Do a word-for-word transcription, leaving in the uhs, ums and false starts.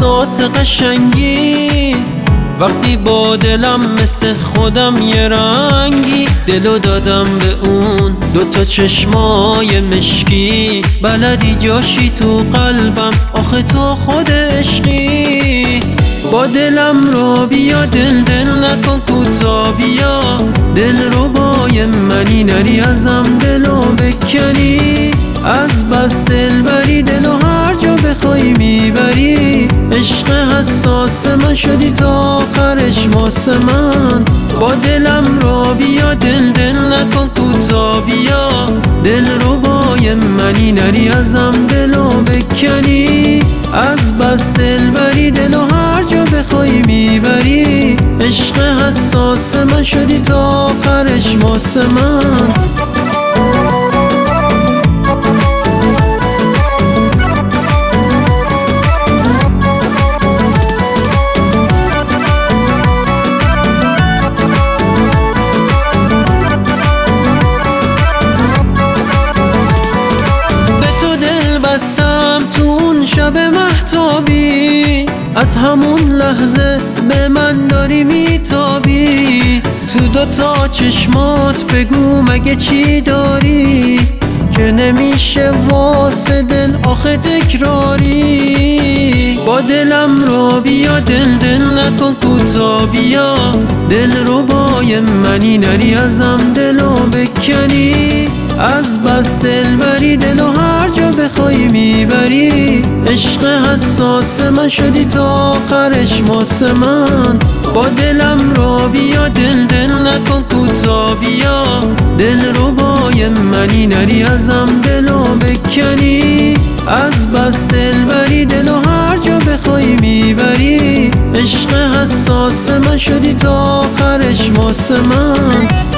احساس قشنگی، وقتی با دلم مثل خودم یه رنگی. دلو دادم به اون دوتا چشمای مشکی، بلدی جاشی تو قلبم، آخه تو خود عشقی. با دلم رو بیا، دل دل نکن کوتا بیا، دل رو بای منی، نری ازم دلو بکنی. از بس دل بری دلو هر جا بخوای میبری، عشق حساس من شدی تا آخرش ماس من. با دلم رو بیا، دل دل نکن کوتا بیا، دل رو بای منی، نری ازم دلو بکنی. از بس دل بری دلو هر جا بخوای میبری، عشق حساس من شدی تا آخرش ماس من. شب مهتابی، از همون لحظه به من داری میتابی. تو دوتا چشمات بگو مگه چی داری، که نمیشه واسه دل آخه تکراری. با دلم رو بیا، دل دل نکن کوتا بیا، دل رو بای منی، نری ازم دلو بکنی. از بس دل بری دلو هر جا بخوای میبری، عشق حساس من شدی تا آخرش ماس من. با دلم رو بیا، دل دل نکن کوتا بیا، دل رو بای منی، نری ازم دلو بکنی. از بس دل بری دلو هر جا بخوای میبری، عشق حساس من شدی تا آخرش ماس من.